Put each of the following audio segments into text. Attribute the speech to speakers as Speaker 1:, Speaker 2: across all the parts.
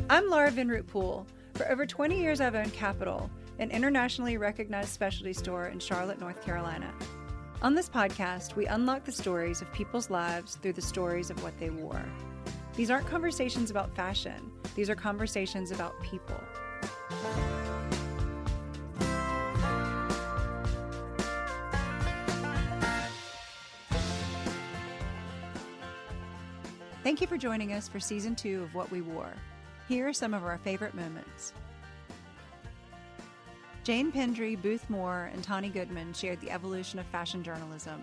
Speaker 1: I'm Laura Vinroot Poole. For over 20 years, I've owned Capital, an internationally recognized specialty store in Charlotte, North Carolina. On this podcast, we unlock the stories of people's lives through the stories of what they wore. These aren't conversations about fashion. These are conversations about people. Thank you for joining us for Season 2 of What We Wore. Here are some of our favorite moments. Jane Pendry, Booth Moore, and Tawny Goodman shared the evolution of fashion journalism.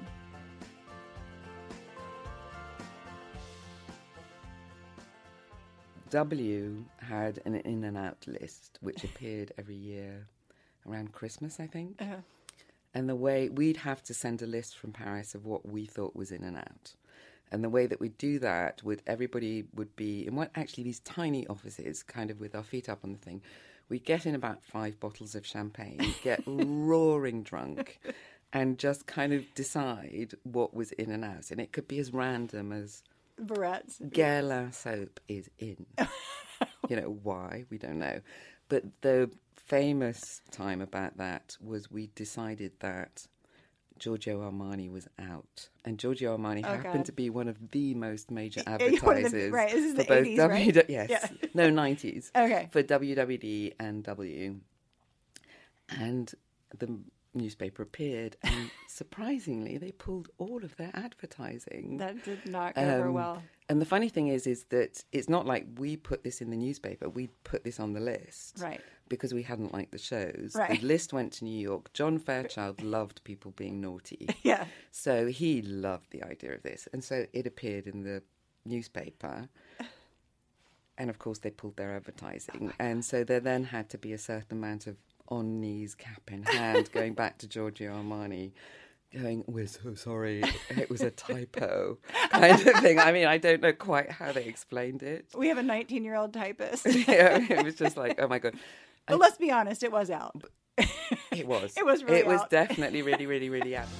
Speaker 2: W had an in and out list which appeared every year around Christmas, I think.
Speaker 1: Uh-huh.
Speaker 2: And the way we'd have to send a list from Paris of what we thought was in and out. And the way that we'd do that, everybody would be in these tiny offices, kind of with our feet up on the thing. We'd get in about 5 bottles of champagne, get roaring drunk, and just kind of decide what was in and out. And it could be as random as
Speaker 1: Barrettes.
Speaker 2: Guerlain soap is in. Why? We don't know. But the famous time about that was we decided that Giorgio Armani was out. And Giorgio Armani happened to be one of the most major advertisers.
Speaker 1: This is the
Speaker 2: for both
Speaker 1: 80s, right?
Speaker 2: Yes.
Speaker 1: Yeah.
Speaker 2: No, 90s.
Speaker 1: Okay.
Speaker 2: For WWD and W. And the newspaper appeared, and surprisingly, they pulled all of their advertising.
Speaker 1: That did not go over well.
Speaker 2: And the funny thing is that it's not like we put this in the newspaper. We put this on the list.
Speaker 1: Right.
Speaker 2: Because we hadn't liked the shows.
Speaker 1: Right.
Speaker 2: The list went to New York. John Fairchild loved people being naughty.
Speaker 1: Yeah.
Speaker 2: So he loved the idea of this. And so it appeared in the newspaper. And, of course, they pulled their advertising. And so there then had to be a certain amount of on-knees, cap in hand, going back to Giorgio Armani, going, "We're so sorry, it was a typo," kind of thing. I mean, I don't know quite how they explained it.
Speaker 1: We have a 19-year-old typist.
Speaker 2: Yeah, it was just like, oh, my God.
Speaker 1: But let's be honest, it was out.
Speaker 2: It was.
Speaker 1: It was really
Speaker 2: It was
Speaker 1: out.
Speaker 2: definitely really, really, really out.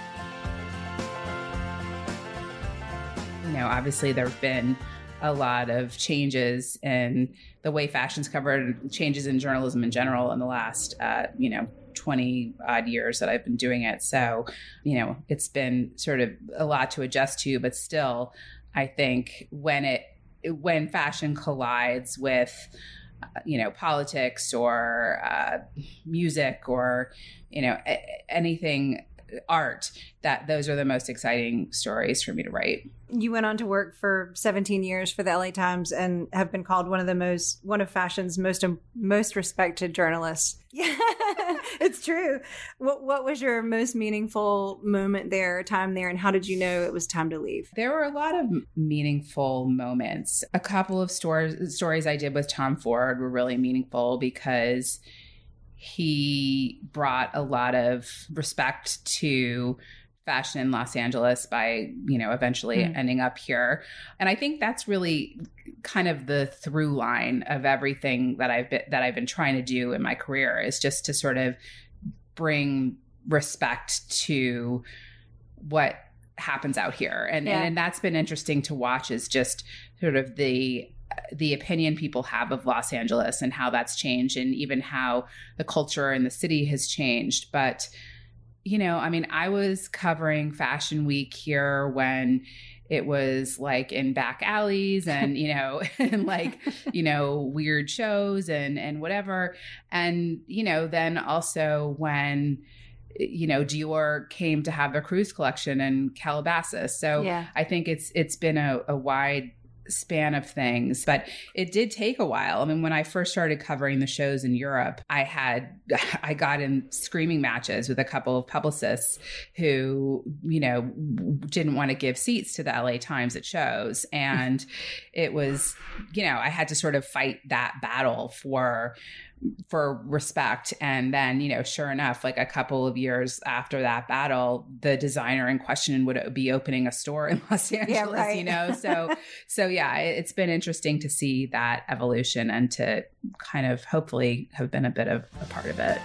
Speaker 3: Obviously there have been a lot of changes in the way fashion's covered, changes in journalism in general in the last, 20 odd years that I've been doing it. So, it's been sort of a lot to adjust to, but still, I think when fashion collides with, politics or music or, anything art, that those are the most exciting stories for me to write.
Speaker 1: You went on to work for 17 years for the LA Times and have been called one of fashion's most respected journalists. Yeah, it's true. What was your most meaningful moment there, time there, and how did you know it was time to leave?
Speaker 3: There were a lot of meaningful moments. A couple of stories I did with Tom Ford were really meaningful because he brought a lot of respect to fashion in Los Angeles by, eventually ending up here. And I think that's really kind of the through line of everything that I've been trying to do in my career, is just to sort of bring respect to what happens out here. And that's been interesting to watch, is just sort of the opinion people have of Los Angeles and how that's changed, and even how the culture in the city has changed. But I was covering Fashion Week here when it was like in back alleys and, and like, weird shows and whatever. And, then also when, Dior came to have their cruise collection in Calabasas. So I think it's been a wide span of things, but it did take a while. I mean, when I first started covering the shows in Europe, I got in screaming matches with a couple of publicists who, didn't want to give seats to the LA Times at shows. And it was, I had to sort of fight that battle for respect. And then, sure enough, like a couple of years after that battle, the designer in question would be opening a store in Los Angeles, So yeah, it's been interesting to see that evolution and to kind of hopefully have been a bit of a part of it.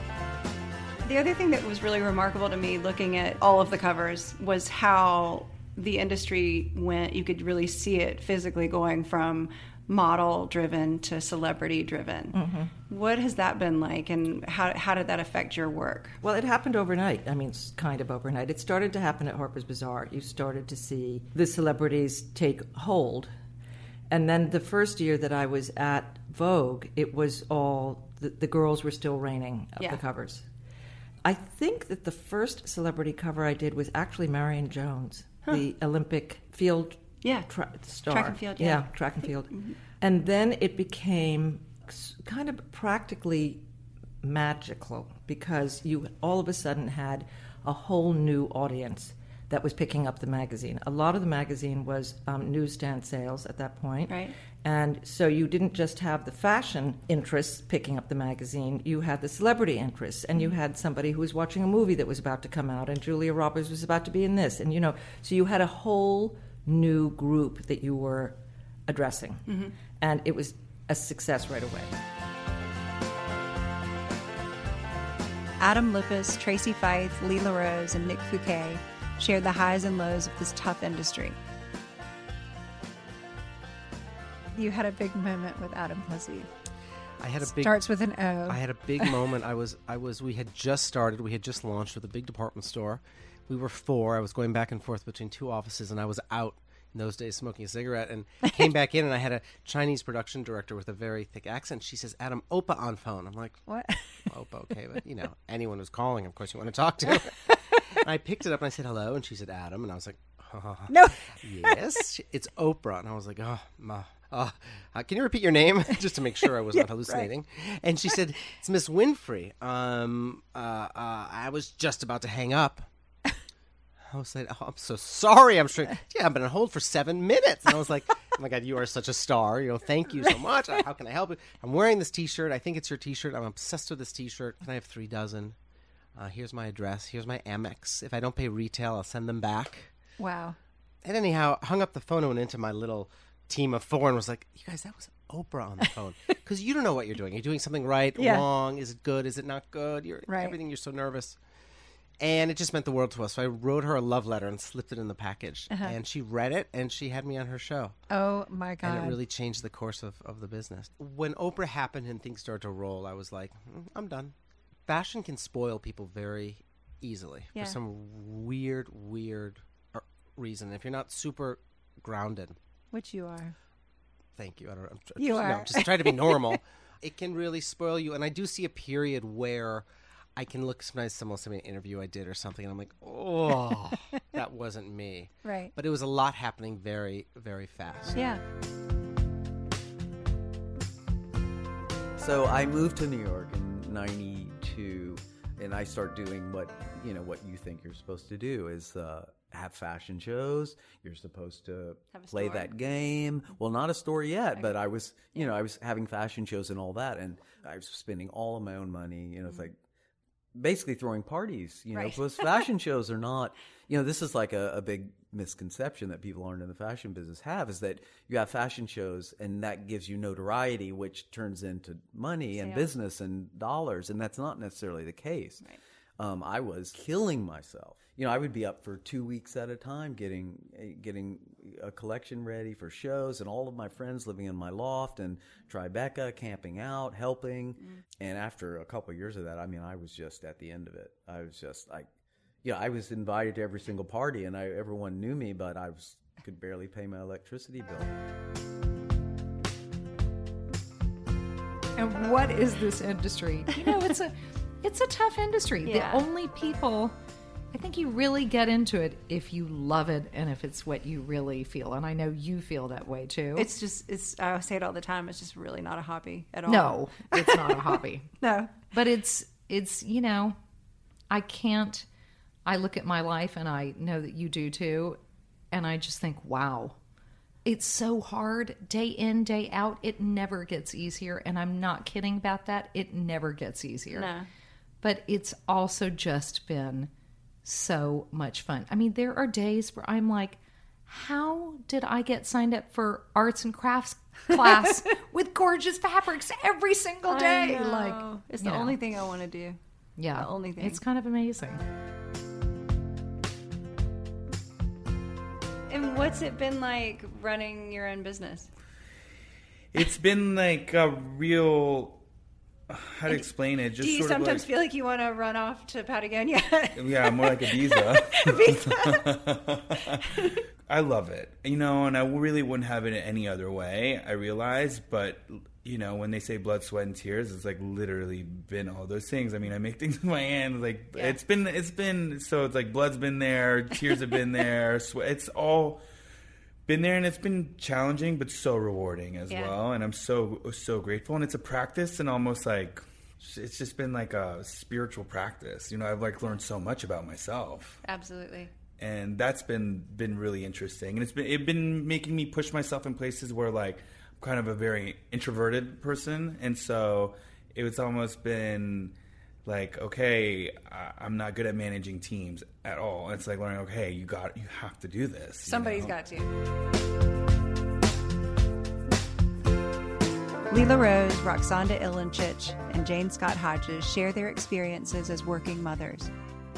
Speaker 1: The other thing that was really remarkable to me looking at all of the covers was how the industry went, you could really see it physically going from model driven to celebrity driven. Mm-hmm. What has that been like, and how did that affect your work?
Speaker 4: Well, it happened overnight. I mean, it's kind of overnight. It started to happen at Harper's Bazaar. You started to see the celebrities take hold. And then the first year that I was at Vogue, it was all, the girls were still reigning up the covers. I think that the first celebrity cover I did was actually Marion Jones, the Olympic field star.
Speaker 1: Track and field,
Speaker 4: yeah. Track and field. Mm-hmm. And then it became kind of practically magical because you all of a sudden had a whole new audience that was picking up the magazine. A lot of the magazine was newsstand sales at that point.
Speaker 1: Right.
Speaker 4: And so you didn't just have the fashion interests picking up the magazine, you had the celebrity interests, and you had somebody who was watching a movie that was about to come out, and Julia Roberts was about to be in this. And, so you had a whole new group that you were addressing. Mm-hmm. And it was a success right away.
Speaker 1: Adam Lippis, Tracy Fife, Lee LaRose, and Nick Fouquet shared the highs and lows of this tough industry. You had a big moment with Adam Plessy. Starts with an O.
Speaker 5: I had a big moment. We had just started. We had just launched with a big department store. We were 4. I was going back and forth between 2 offices, and I was out in those days smoking a cigarette, and came back in, and I had a Chinese production director with a very thick accent. She says, "Adam, Opa on phone." I'm like,
Speaker 1: "What?"
Speaker 5: Opa, okay, but anyone who's calling, of course, you want to talk to. I picked it up and I said hello, and she said Adam, and I was like,
Speaker 1: no,
Speaker 5: yes, it's Oprah, and I was like, can you repeat your name just to make sure I was not hallucinating? Right. And she said, it's Miss Winfrey. I was just about to hang up. I was like, I'm so sorry. I'm sure. Yeah, I've been on hold for 7 minutes. And I was like, oh my God, you are such a star. Thank you so much. How can I help you? I'm wearing this T-shirt. I think it's your T-shirt. I'm obsessed with this T-shirt. Can I have 3 dozen? Here's my address. Here's my Amex. If I don't pay retail, I'll send them back.
Speaker 1: Wow.
Speaker 5: And anyhow, hung up the phone and went into my little team of 4 and was like, you guys, that was Oprah on the phone. Because you don't know what you're doing. You're doing something right, wrong. Is it good? Is it not good? Everything, you're so nervous. And it just meant the world to us. So I wrote her a love letter and slipped it in the package. Uh-huh. And she read it, and she had me on her show.
Speaker 1: Oh, my God.
Speaker 5: And it really changed the course of the business. When Oprah happened and things started to roll, I was like, I'm done. Fashion can spoil people very easily for some weird reason. If you're not super grounded. Which
Speaker 1: you are.
Speaker 5: Thank you.
Speaker 1: You are.
Speaker 5: No, just try to be normal. It can really spoil you. And I do see a period where I can look, sometimes someone will send me an interview I did or something, and I'm like, oh, that wasn't me.
Speaker 1: Right.
Speaker 5: But it was a lot happening very, very fast.
Speaker 1: Yeah.
Speaker 6: So I moved to New York in 92, and I start doing what you think you're supposed to do is have fashion shows. You're supposed to play that game. Well, not a store yet, but I was, I was having fashion shows and all that, and I was spending all of my own money. It's like basically throwing parties, because fashion shows are not, this is like a big misconception that people aren't in the fashion business have, is that you have fashion shows and that gives you notoriety, which turns into money and business and dollars. And that's not necessarily the case. Right. I was killing myself. I would be up for 2 weeks at a time getting a collection ready for shows, and all of my friends living in my loft and Tribeca, camping out, helping. And after a couple of years of that, I was just at the end of it. I was just like, I was invited to every single party, and everyone knew me, but I could barely pay my electricity bill.
Speaker 7: And what is this industry? It's a tough industry. Yeah. The only people, I think you really get into it if you love it and if it's what you really feel. And I know you feel that way too.
Speaker 1: I say it all the time. It's just really not a hobby at all.
Speaker 7: No, it's not a hobby.
Speaker 1: No.
Speaker 7: But it's, I look at my life and I know that you do too. And I just think, wow, it's so hard day in, day out. It never gets easier. And I'm not kidding about that. It never gets easier.
Speaker 1: No.
Speaker 7: But it's also just been so much fun. There are days where I'm like, how did I get signed up for arts and crafts class with gorgeous fabrics every single day?
Speaker 1: It's the only thing I want to do.
Speaker 7: Yeah.
Speaker 1: The only thing.
Speaker 7: It's kind of amazing.
Speaker 1: And what's it been like running your own business?
Speaker 8: It's been like a real, how to explain it? Just
Speaker 1: do you
Speaker 8: sort
Speaker 1: sometimes
Speaker 8: of
Speaker 1: feel like you want to run off to Patagonia?
Speaker 8: Yeah, more like a visa. I love it, and I really wouldn't have it any other way, I realize, but when they say blood, sweat, and tears, it's like literally been all those things. I mean, I make things with my hands, like it's been, so it's like blood's been there, tears have been there, sweat, it's all been there, and it's been challenging but so rewarding as well, and I'm so grateful. And it's a practice, and almost like it's just been like a spiritual practice. I've like learned so much about myself.
Speaker 1: Absolutely.
Speaker 8: And that's been really interesting, and it's been making me push myself in places where like I'm kind of a very introverted person, and so it's almost been like, okay, I'm not good at managing teams at all. And it's like learning, okay, you have to do this.
Speaker 1: Somebody's got to. Leela Rose, Roxanda Ilinchich, and Jane Scott Hodges share their experiences as working mothers.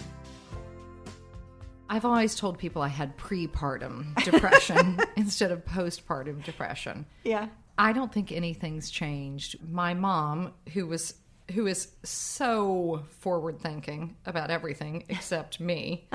Speaker 7: I've always told people I had prepartum depression instead of postpartum depression.
Speaker 1: Yeah.
Speaker 7: I don't think anything's changed. My mom, who is so forward-thinking about everything except me,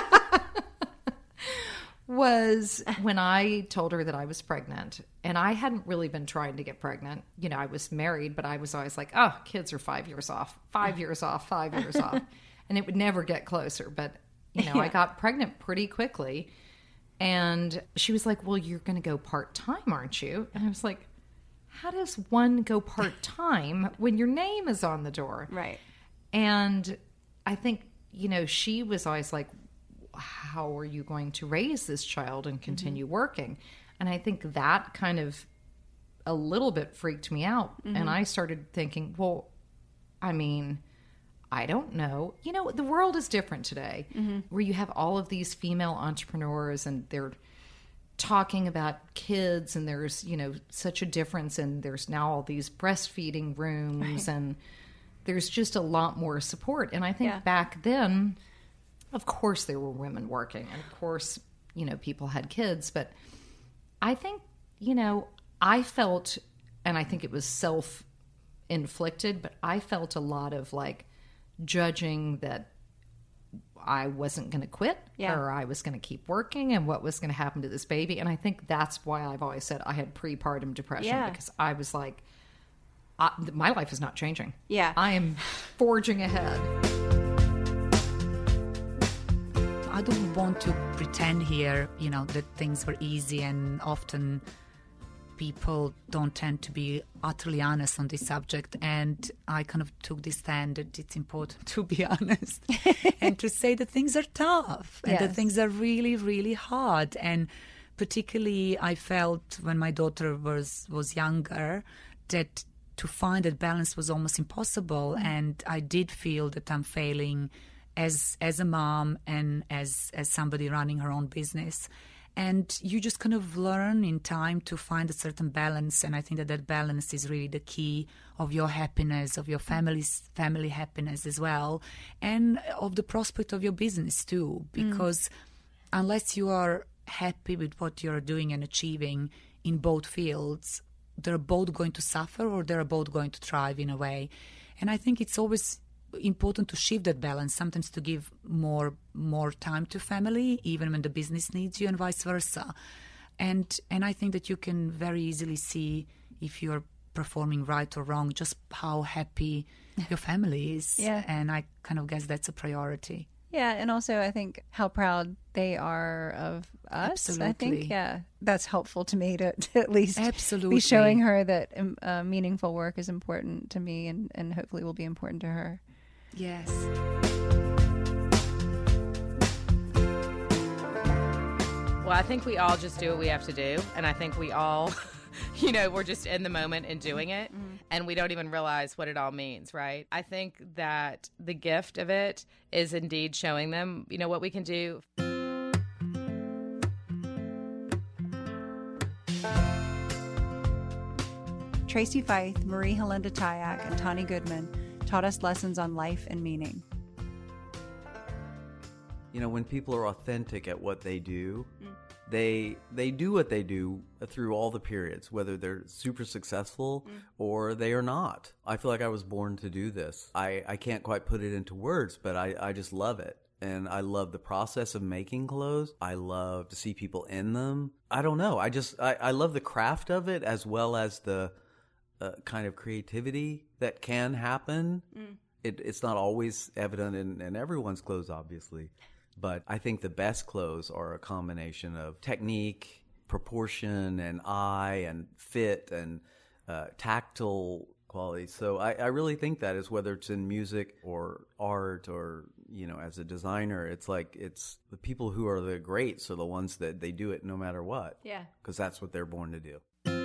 Speaker 7: was when I told her that I was pregnant, and I hadn't really been trying to get pregnant. I was married, but I was always like, oh, kids are 5 years off, 5 years off, 5 years off. And it would never get closer. But, I got pregnant pretty quickly. And she was like, well, you're going to go part-time, aren't you? And I was like, how does one go part-time when your name is on the door?
Speaker 1: Right.
Speaker 7: And I think, she was always like, how are you going to raise this child and continue working? And I think that kind of a little bit freaked me out. And I started thinking, well, I mean, I don't know. The world is different today, where you have all of these female entrepreneurs and they're talking about kids, and there's, such a difference, and there's now all these breastfeeding rooms, and there's just a lot more support. And I think back then, of course there were women working, and of course, people had kids, but I think, I felt, and I think it was self-inflicted, but I felt a lot of like judging that I wasn't going to quit, or I was going to keep working, and what was going to happen to this baby. And I think that's why I've always said I had prepartum depression, because I was like, my life is not changing.
Speaker 1: Yeah.
Speaker 7: I am forging ahead.
Speaker 9: I don't want to pretend here, that things were easy, and often people don't tend to be utterly honest on this subject. And I kind of took this stand that it's important to be honest and to say that things are tough and that things are really, really hard. And particularly I felt when my daughter was younger that to find that balance was almost impossible. And I did feel that I'm failing as a mom and as somebody running her own business. And you just kind of learn in time to find a certain balance. And I think that balance is really the key of your happiness, of your family happiness as well, and of the prospect of your business too. Because unless you are happy with what you're doing and achieving in both fields, they're both going to suffer, or they're both going to thrive in a way. And I think it's always important to shift that balance, sometimes to give more time to family, even when the business needs you, and vice versa. And I think that you can very easily see if you're performing right or wrong, just how happy your family is. And I kind of guess that's a priority.
Speaker 1: Yeah, and also I think how proud they are of us.
Speaker 9: Absolutely.
Speaker 1: I think, that's helpful to me to at least
Speaker 9: Absolutely.
Speaker 1: be showing her that meaningful work is important to me, and hopefully will be important to her.
Speaker 9: Yes.
Speaker 10: Well, I think we all just do what we have to do. And I think we all, we're just in the moment and doing it. And we don't even realize what it all means, right? I think that the gift of it is indeed showing them, what we can do.
Speaker 1: Tracy Fife, Marie Helinda Tyack, and Tani Goodman taught us lessons on life and meaning.
Speaker 6: When people are authentic at what they do, they do what they do through all the periods, whether they're super successful or they are not. I feel like I was born to do this. I can't quite put it into words, but I just love it. And I love the process of making clothes. I love to see people in them. I don't know. I love the craft of it, as well as the kind of creativity that can happen. It's not always evident in everyone's clothes, obviously. But I think the best clothes are a combination of technique, proportion, and eye, and fit, and tactile quality. So I really think that is, whether it's in music or art or, as a designer, it's the people who are the greats are the ones that they do it no matter what.
Speaker 1: Yeah.
Speaker 6: Because that's what they're born to do.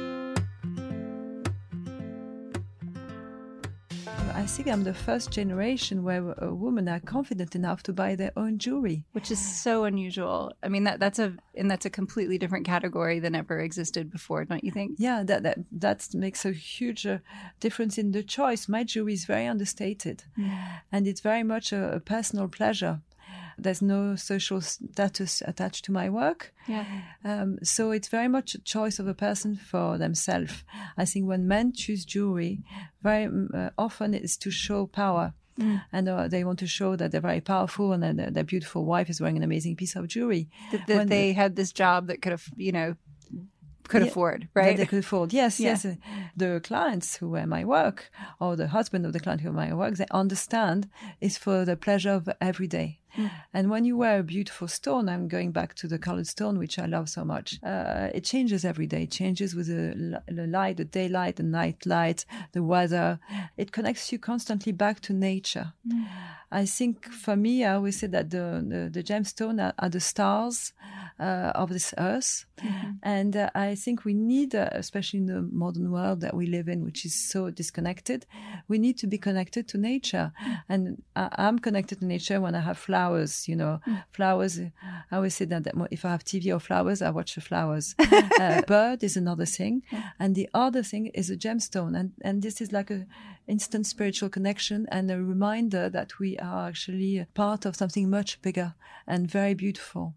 Speaker 11: I think I'm the first generation where women are confident enough to buy their own jewelry,
Speaker 1: which is so unusual. I mean, that's a completely different category than ever existed before, don't you think?
Speaker 11: Yeah, that makes a huge difference in the choice. My jewelry is very understated, and it's very much a personal pleasure. There's no social status attached to my work.
Speaker 1: Yeah.
Speaker 11: So it's very much a choice of a person for themselves. I think when men choose jewelry, very often it's to show power. And they want to show that they're very powerful and that their beautiful wife is wearing an amazing piece of jewelry.
Speaker 1: That they had this job that could afford, right?
Speaker 11: That they could afford. Yes, yes. The clients who wear my work, or the husband of the client who wear my work, they understand it's for the pleasure of every day. And when you wear a beautiful stone, I'm going back to the colored stone, which I love so much. It changes every day. It changes with the light, the daylight, the night light, the weather. It connects you constantly back to nature. I think for me, I always say that the gemstone are the stars of this earth. And I think we need, especially in the modern world that we live in, which is so disconnected, we need to be connected to nature. And I'm connected to nature when I have flowers, Flowers, I always say that if I have TV or flowers, I watch the flowers. Bird is another thing. And the other thing is a gemstone. And this is like an instant spiritual connection and a reminder that we are actually part of something much bigger and very beautiful.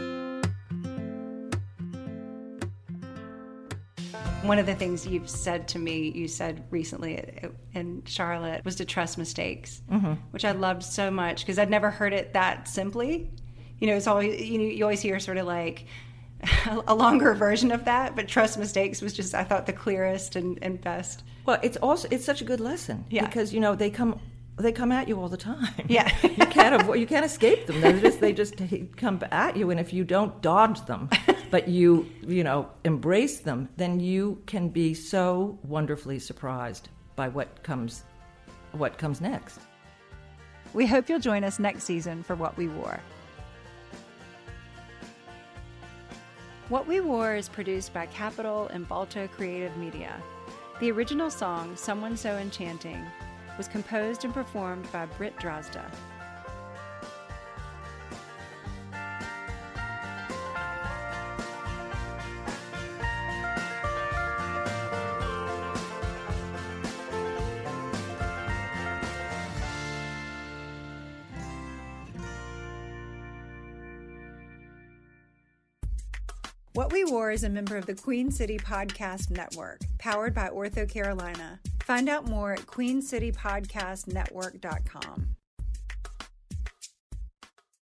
Speaker 1: One of the things you've said to me, you said recently in Charlotte, was to trust mistakes, which I loved so much because I'd never heard it that simply. It's always, you always hear sort of like a longer version of that, but trust mistakes was just, I thought, the clearest and best.
Speaker 4: Well, it's such a good lesson because, they come at you all the time.
Speaker 1: Yeah.
Speaker 4: You can't escape them. They just come at you, and if you don't dodge them, but you embrace them, then you can be so wonderfully surprised by what comes next.
Speaker 1: We hope you'll join us next season for What We Wore. What We Wore is produced by Capital and Balto Creative Media. The original song, Someone So Enchanting, was composed and performed by Britt Drozda. What We Wore is a member of the Queen City Podcast Network, powered by OrthoCarolina. Find out more at queencitypodcastnetwork.com.